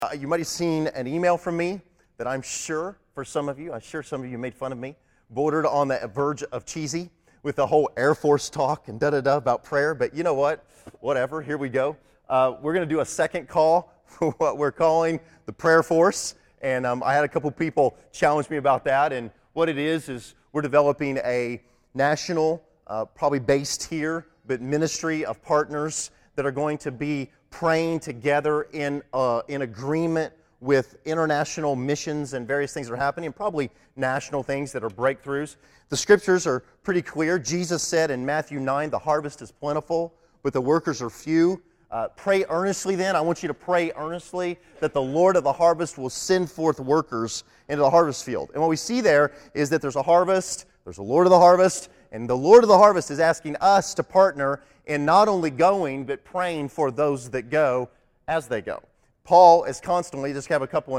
You might have seen an email from me that I'm sure some of you made fun of me, bordered on the verge of cheesy with the whole Air Force talk and da-da-da about prayer. But you know what? Whatever, here we go. We're going to do a second call for what we're calling the Prayer Force. And I had a couple people challenge me about that. And what it is we're developing a national, probably based here, but ministry of partners that are going to be praying together in agreement with international missions and various things that are happening, and probably national things that are breakthroughs. The scriptures are pretty clear. Jesus said in Matthew 9, the harvest is plentiful, but the workers are few. Pray earnestly then. I want you to pray earnestly that the Lord of the harvest will send forth workers into the harvest field. And what we see there is that there's a harvest, there's a Lord of the harvest, and the Lord of the harvest is asking us to partner in not only going, but praying for those that go as they go. Paul is constantly, just have a couple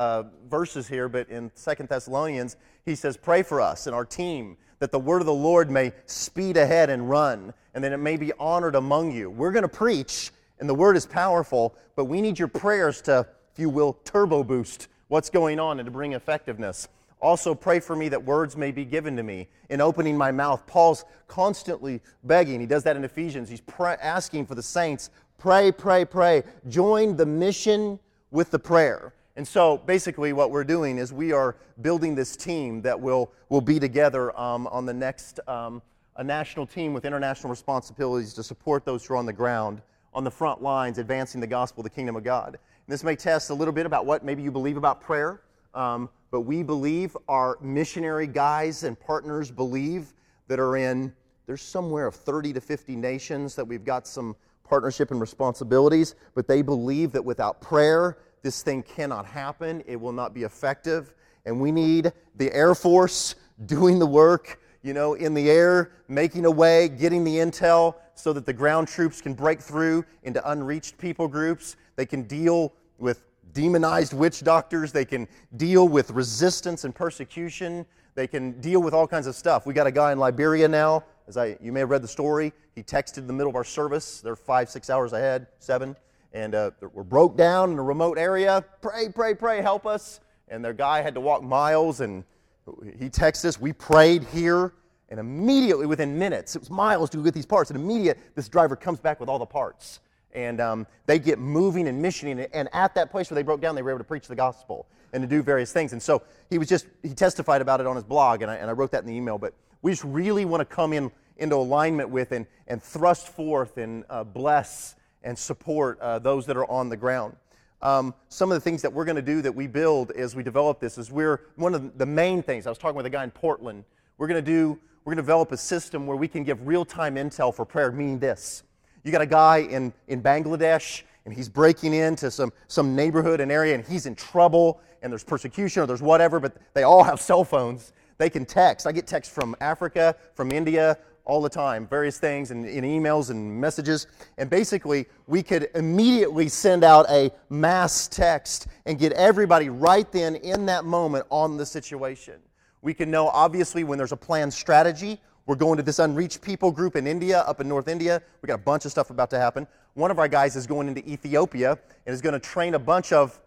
verses here, but in 2 Thessalonians, he says, pray for us and our team, that the word of the Lord may speed ahead and run, and that it may be honored among you. We're going to preach, and the word is powerful, but we need your prayers to, if you will, turbo boost what's going on and to bring effectiveness. Also, pray for me that words may be given to me in opening my mouth. Paul's constantly begging. He does that in Ephesians. He's asking for the saints, pray, pray, pray. Join the mission with the prayer. And so, basically, what we're doing is we are building this team that will be together on the next, a national team with international responsibilities to support those who are on the ground, on the front lines, advancing the gospel of the kingdom of God. And this may test a little bit about what maybe you believe about prayer. But we believe, our missionary guys and partners believe, that are in, there's somewhere of 30 to 50 nations that we've got some partnership and responsibilities, but they believe that without prayer, this thing cannot happen. It will not be effective. And we need the Air Force doing the work, in the air, making a way, getting the intel so that the ground troops can break through into unreached people groups. They can deal with demonized witch doctors. They can deal with resistance and persecution. They can deal with all kinds of stuff. We got a guy in Liberia now. You may have read the story. He texted in the middle of our service. They're 5-6 hours ahead, 7. And we're broke down in a remote area. Pray, pray, pray, help us. And their guy had to walk miles, and he texted us. We prayed here, and immediately, within minutes, it was miles to get these parts, and immediately, this driver comes back with all the parts. And they get moving and missioning, and at that place where they broke down, they were able to preach the gospel and to do various things. And so he testified about it on his blog, and I wrote that in the email. But we just really want to come into alignment with and thrust forth and bless and support those that are on the ground. Some of the things that we're going to do that we build as we develop this is one of the main things. I was talking with a guy in Portland. We're going to develop a system where we can give real-time intel for prayer, meaning this. You got a guy in Bangladesh, and he's breaking into some neighborhood and area, and he's in trouble, and there's persecution or there's whatever, but they all have cell phones. They can text. I get texts from Africa, from India, all the time, various things, and in emails and messages. And basically, we could immediately send out a mass text and get everybody right then, in that moment, on the situation. We can know, obviously, when there's a planned strategy. We're going to this unreached people group in India, up in North India. We've got a bunch of stuff about to happen. One of our guys is going into Ethiopia and is going to train a bunch of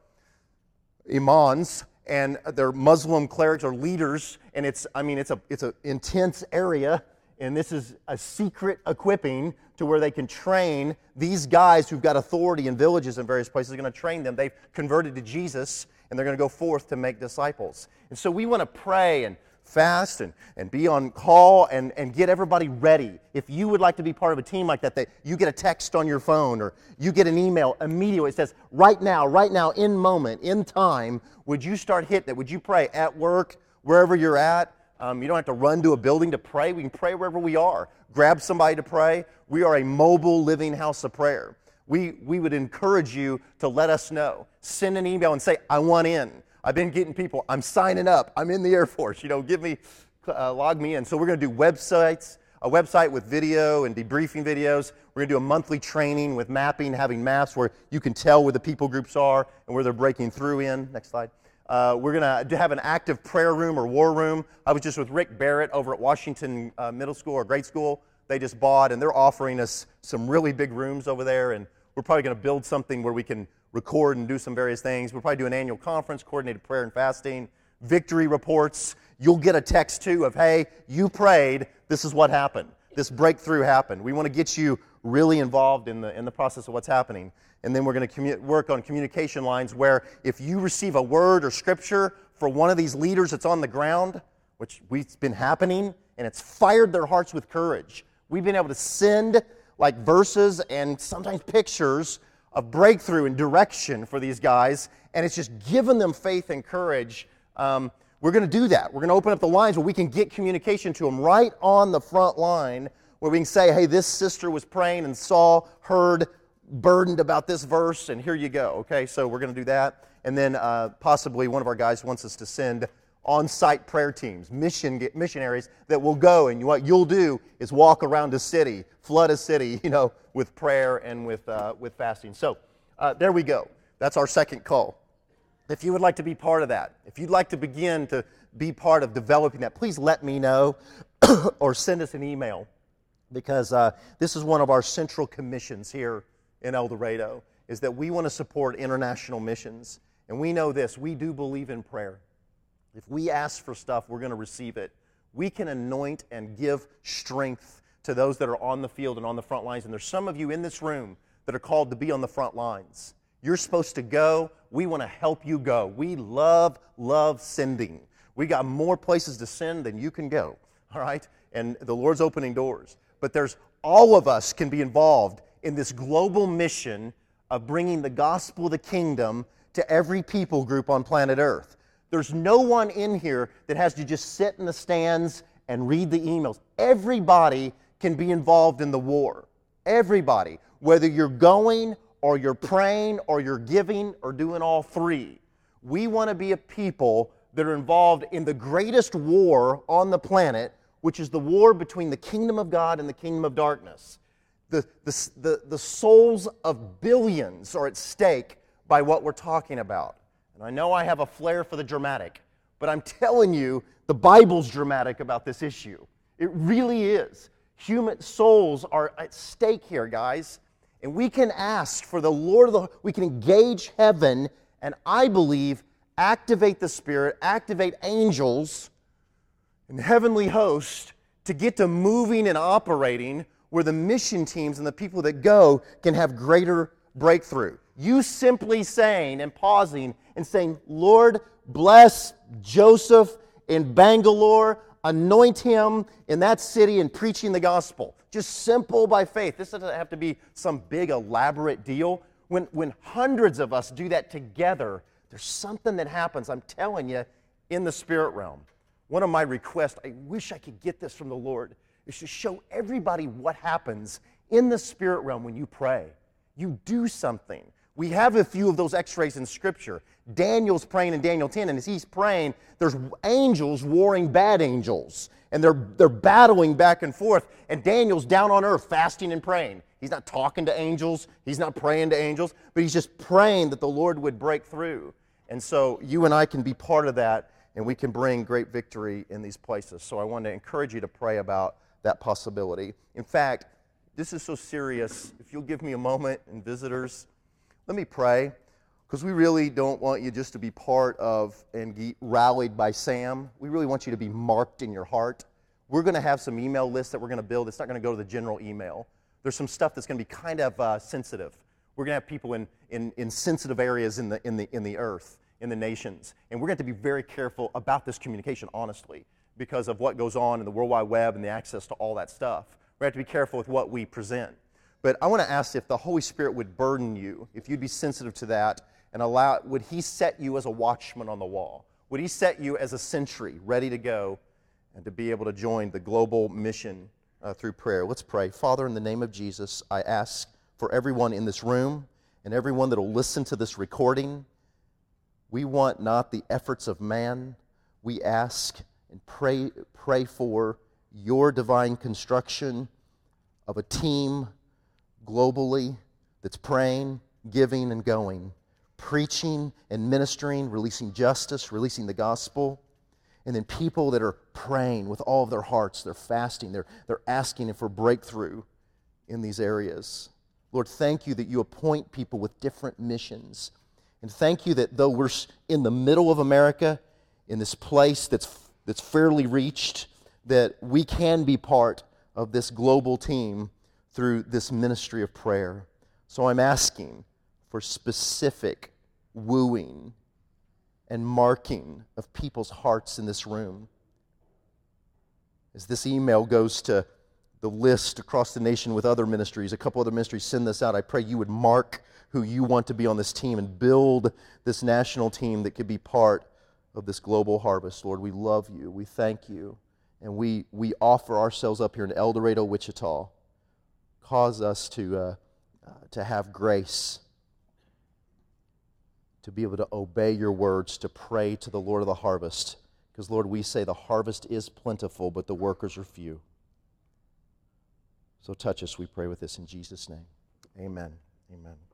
imams, and they're Muslim clerics or leaders, and it's an intense area, and this is a secret equipping to where they can train these guys who've got authority in villages and various places. They're going to train them. They've converted to Jesus, and they're going to go forth to make disciples. And so we want to pray and fast and be on call and get everybody ready. If you would like to be part of a team like that you get a text on your phone or you get an email immediately. It says, right now, in moment, in time, would you start hitting it? Would you pray at work, wherever you're at? You don't have to run to a building to pray. We can pray wherever we are. Grab somebody to pray. We are a mobile living house of prayer. We would encourage you to let us know. Send an email and say, I want in. I've been getting people, I'm signing up, I'm in the Air Force, log me in. So we're going to do a website with video and debriefing videos. We're going to do a monthly training with mapping, having maps where you can tell where the people groups are and where they're breaking through in. Next slide. We're going to have an active prayer room or war room. I was just with Rick Barrett over at Washington Middle School or Grade School. They just bought, and they're offering us some really big rooms over there, and we're probably going to build something where we can record and do some various things. We'll probably do an annual conference, coordinated prayer and fasting, victory reports. You'll get a text too of, hey, you prayed, this is what happened. This breakthrough happened. We want to get you really involved in the process of what's happening. And then we're going to work on communication lines where if you receive a word or scripture for one of these leaders that's on the ground, which we've been happening, and it's fired their hearts with courage. We've been able to send like verses and sometimes pictures of breakthrough and direction for these guys, and it's just given them faith and courage. We're going to do that. We're going to open up the lines where we can get communication to them right on the front line, where we can say, hey, this sister was praying and saw, heard, burdened about this verse, and here you go. Okay, so we're going to do that. And then possibly one of our guys wants us to send on-site prayer teams, missionaries that will go, and what you'll do is walk around a city, flood a city, with prayer and with fasting. So there we go. That's our second call. If you would like to be part of that, if you'd like to begin to be part of developing that, please let me know or send us an email, because this is one of our central commissions here in El Dorado, is that we want to support international missions. And we know this, we do believe in prayer. If we ask for stuff, we're going to receive it. We can anoint and give strength to those that are on the field and on the front lines. And there's some of you in this room that are called to be on the front lines. You're supposed to go. We want to help you go. We love sending. We got more places to send than you can go, all right? And the Lord's opening doors. But all of us can be involved in this global mission of bringing the gospel of the kingdom to every people group on planet Earth. There's no one in here that has to just sit in the stands and read the emails. Everybody can be involved in the war. Everybody. Whether you're going or you're praying or you're giving or doing all three. We want to be a people that are involved in the greatest war on the planet, which is the war between the kingdom of God and the kingdom of darkness. The souls of billions are at stake by what we're talking about. And I know I have a flair for the dramatic, but I'm telling you, the Bible's dramatic about this issue. It really is. Human souls are at stake here, guys. And we can ask for the Lord we can engage heaven, and I believe activate the Spirit, activate angels and heavenly hosts to get to moving and operating where the mission teams and the people that go can have greater breakthrough. You simply saying and pausing and saying, Lord, bless Joseph in Bangalore, anoint him in that city and preaching the gospel. Just simple by faith. This doesn't have to be some big elaborate deal. When hundreds of us do that together, there's something that happens, I'm telling you, in the spirit realm. One of my requests, I wish I could get this from the Lord, is to show everybody what happens in the spirit realm when you pray. You do something. We have a few of those x-rays in Scripture. Daniel's praying in Daniel 10, and as he's praying, there's angels warring bad angels, and they're battling back and forth, and Daniel's down on earth fasting and praying. He's not talking to angels, he's not praying to angels, but he's just praying that the Lord would break through. And so you and I can be part of that, and we can bring great victory in these places. So I want to encourage you to pray about that possibility. In fact, this is so serious. If you'll give me a moment, and visitors, let me pray, because we really don't want you just to be part of and get rallied by Sam. We really want you to be marked in your heart. We're going to have some email lists that we're going to build. It's not going to go to the general email. There's some stuff that's going to be kind of sensitive. We're going to have people in sensitive areas in the earth, in the nations, and we're going to have to be very careful about this communication, honestly, because of what goes on in the World Wide Web and the access to all that stuff. We have to be careful with what we present. But I want to ask if the Holy Spirit would burden you, if you'd be sensitive to that, and would He set you as a watchman on the wall? Would He set you as a sentry, ready to go, and to be able to join the global mission through prayer? Let's pray. Father, in the name of Jesus, I ask for everyone in this room and everyone that will listen to this recording, we want not the efforts of man. We ask and pray for your divine construction of a team globally that's praying, giving, and going, preaching and ministering, releasing justice, releasing the gospel, and then people that are praying with all of their hearts, they're fasting, they're asking for breakthrough in these areas. Lord, thank you that you appoint people with different missions. And thank you that though we're in the middle of America, in this place that's fairly reached, that we can be part of this global team through this ministry of prayer. So I'm asking for specific wooing and marking of people's hearts in this room. As this email goes to the list across the nation with other ministries, a couple other ministries send this out, I pray you would mark who you want to be on this team and build this national team that could be part of this global harvest. Lord, we love you. We thank you. And we offer ourselves up here in El Dorado, Wichita. Cause us to have grace, to be able to obey your words, to pray to the Lord of the harvest. Because, Lord, we say the harvest is plentiful, but the workers are few. So touch us, we pray with this in Jesus' name. Amen. Amen.